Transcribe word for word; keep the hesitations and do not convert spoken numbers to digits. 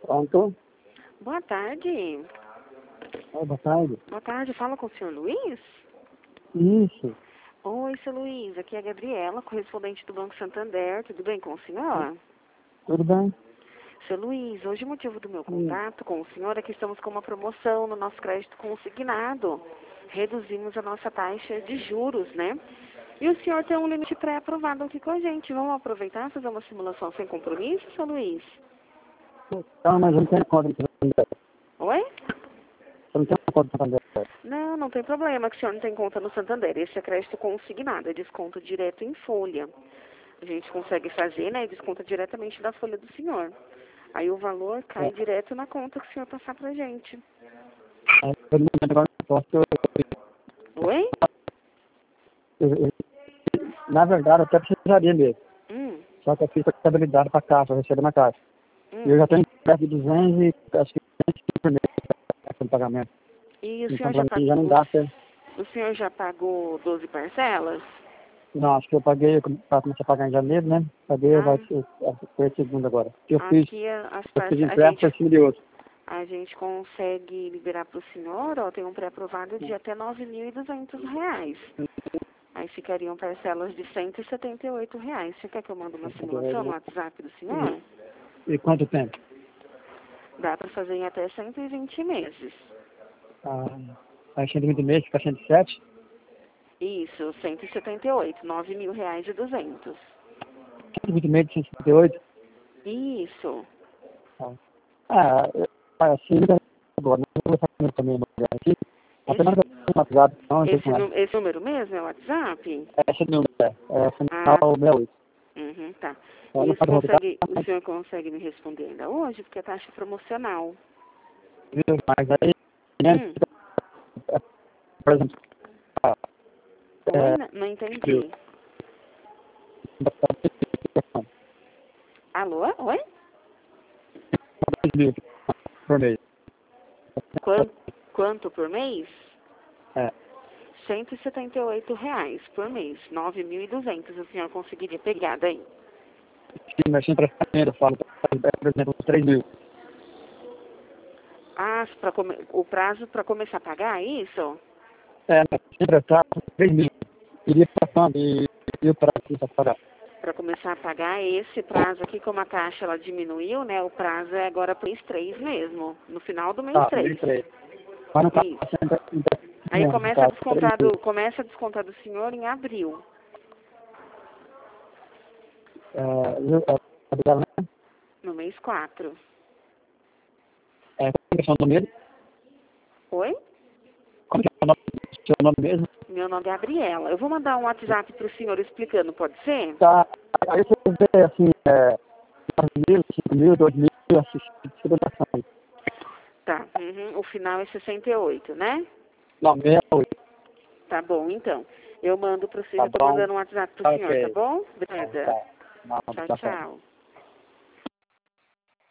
Pronto? Boa tarde. Oh, boa tarde. Boa tarde, fala com o senhor Luiz? Isso. Oi, seu Luiz, aqui é a Gabriela, correspondente do Banco Santander. Tudo bem com o senhor? Tudo bem? Seu Luiz, hoje o motivo do meu Hum. contato com o senhor é que estamos com uma promoção no nosso crédito consignado. Reduzimos a nossa taxa de juros, né? E o senhor tem um limite pré-aprovado aqui com a gente. Vamos aproveitar e fazer uma simulação sem compromisso, seu Luiz? Não, mas eu não tenho conta no Santander. Oi? Eu não tenho conta no Santander. Não, não tem problema que o senhor não tem conta no Santander. Esse é crédito consignado, é desconto direto em folha. A gente consegue fazer, né, e desconta diretamente da folha do senhor. Aí o valor cai É. direto na conta que o senhor passar pra gente. É, eu não agora não posso. Eu, Oi? eu, eu, na verdade, eu até precisaria mesmo. Hum, Só que eu fiz a contabilidade para a caixa, eu recebo na caixa. hum. E eu já tenho perto de duzentos e acho que duzentos por mês aquele pagamento. E o Então, senhor para já mim, já não pagou, dá certo. o senhor já pagou doze parcelas? Não, acho que eu paguei, para começar a pagar em janeiro, né? Paguei, Ah, vai ser, foi a segunda agora. Eu fiz, aqui a- as eu fiz parcelas, a empréstimo por gente, cima de outro. a gente consegue liberar pro senhor, ó, tem um pré-aprovado de até nove mil e duzentos reais. Aí ficariam parcelas de cento e setenta e oito reais. Você quer que eu mande uma simulação no WhatsApp do senhor? E, e quanto tempo? Dá para fazer em até cento e vinte meses. Ah, aí cento e vinte meses, fica cento e sete. Isso, cento e setenta e oito, nove mil reais e duzentos. cento e vinte meses, cento e setenta e oito. Isso. Ah, ah eu, assim, agora, não vou fazer também uma olhada aqui. Apenas Esse, no WhatsApp, não, não sei esse, como é. nu- esse número mesmo é o WhatsApp? Esse número é, é Ah, final sessenta e oito. uhum, tá. Ela E não você pode voltar, consegue, o senhor consegue me responder ainda hoje? Porque é taxa promocional. viu? Mas aí, né, Hum. por exemplo, ah, Oi? Não, não entendi. é, Alô? Oi? dois mil por mês. Quanto, quanto por mês? É, cento e setenta e oito reais por mês. nove mil e duzentos o senhor conseguiria pegar daí. sim, mas sem prestamento, eu falo, por exemplo, três mil. Ah, pra come... o prazo para começar a pagar, é isso? É, mas sem prestar, três mil. Iria passando e, e o prazo para pagar. Para começar a pagar esse prazo aqui, como a caixa ela diminuiu, né? O prazo é agora para mês três mesmo, no final do mês Tá, três. mês três. Mas não tá Isso. sendo Aí mesmo, começa a tá, três descontar mil. do, começa a descontar do senhor em abril. É, viu? É, é, né? No mês quatro. É, qual é a questão do medo? Oi? Como que é o nome, seu nome mesmo? Meu nome é Gabriela. Eu vou mandar um WhatsApp para o senhor explicando, pode ser? Tá, aí você vê assim, é, nove mil, cinco mil, dois mil, assistindo. Tá. Uhum. O final é sessenta e oito, né? Não, meia oito. Tá bom, então. Eu mando pro senhor, Tá eu tô bom? mandando um WhatsApp pro Tá senhor, tá ok. bom? Tá, Obrigada. tá. Não, Tchau, tá certo. tchau.